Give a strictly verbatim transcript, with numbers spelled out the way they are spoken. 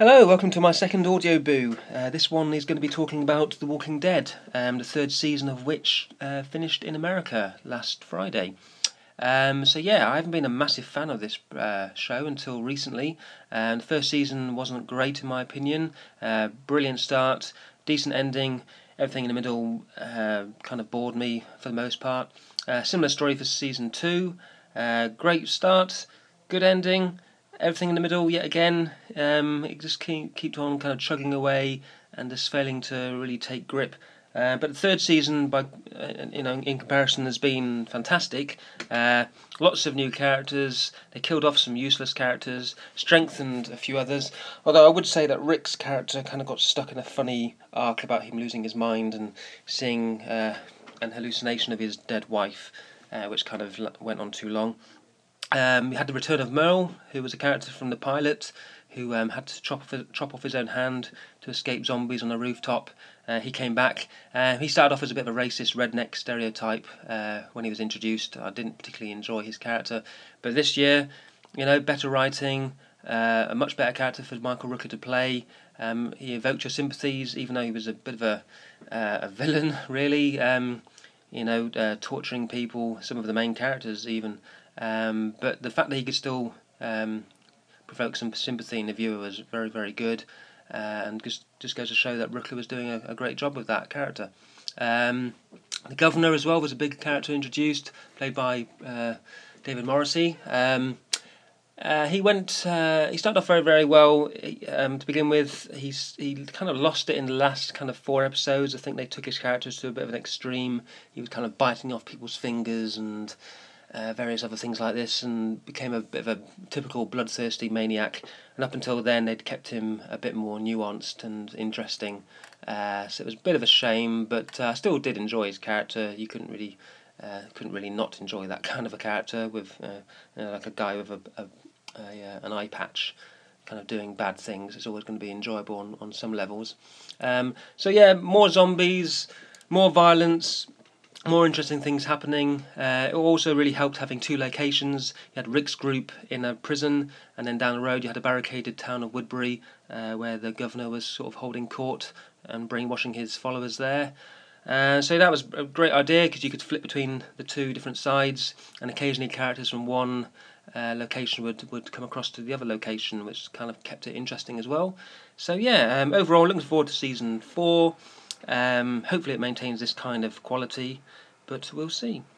Hello, welcome to my second audio boo. Uh, this one is going to be talking about The Walking Dead, um, the third season of which uh, finished in America last Friday. Um, so yeah, I haven't been a massive fan of this uh, show until recently. And the first season wasn't great in my opinion. Uh, brilliant start, decent ending. Everything in the middle uh, kind of bored me for the most part. Uh, similar story for season two. Uh, great start, good ending. Everything in the middle, yet again, um, it just keep, keep on kind of chugging away and just failing to really take grip. Uh, but the third season, by uh, you know, in comparison, has been fantastic. Uh, lots of new characters. They killed off some useless characters, strengthened a few others. Although I would say that Rick's character kind of got stuck in a funny arc about him losing his mind and seeing uh, an hallucination of his dead wife, uh, which kind of went on too long. Um, we had the return of Merle, who was a character from the pilot, who um, had to chop off, chop off his own hand to escape zombies on a rooftop. Uh, he came back. Uh, he started off as a bit of a racist redneck stereotype uh, when he was introduced. I didn't particularly enjoy his character. But this year, you know, better writing, uh, a much better character for Michael Rooker to play. Um, he evoked your sympathies, even though he was a bit of a, uh, a villain, really. Um, you know, uh, torturing people, some of the main characters even. Um, but the fact that he could still um, provoke some sympathy in the viewer was very, very good, uh, and just just goes to show that Rooker was doing a, a great job with that character. Um, the Governor as well was a big character introduced, played by uh, David Morrissey. Um, uh, he went. Uh, he started off very, very well. Um, to begin with, he's he kind of lost it in the last kind of four episodes. I think they took his characters to a bit of an extreme. He was kind of biting off people's fingers and Uh, various other things like this, and became a bit of a typical bloodthirsty maniac. And up until then, they'd kept him a bit more nuanced and interesting. Uh, so it was a bit of a shame, but uh, I still did enjoy his character. You couldn't really, uh, couldn't really not enjoy that kind of a character with, uh, you know, like a guy with a, a, a uh, an eye patch, kind of doing bad things. It's always going to be enjoyable on on some levels. Um, so yeah, more zombies, more violence. More interesting things happening. Uh, it also really helped having two locations. You had Rick's group in a prison, and then down the road you had a barricaded town of Woodbury, uh, where the governor was sort of holding court and brainwashing his followers there. Uh, so that was a great idea because you could flip between the two different sides, and occasionally characters from one uh, location would, would come across to the other location, which kind of kept it interesting as well. So yeah, um, overall looking forward to season four. Um, hopefully it maintains this kind of quality, but we'll see.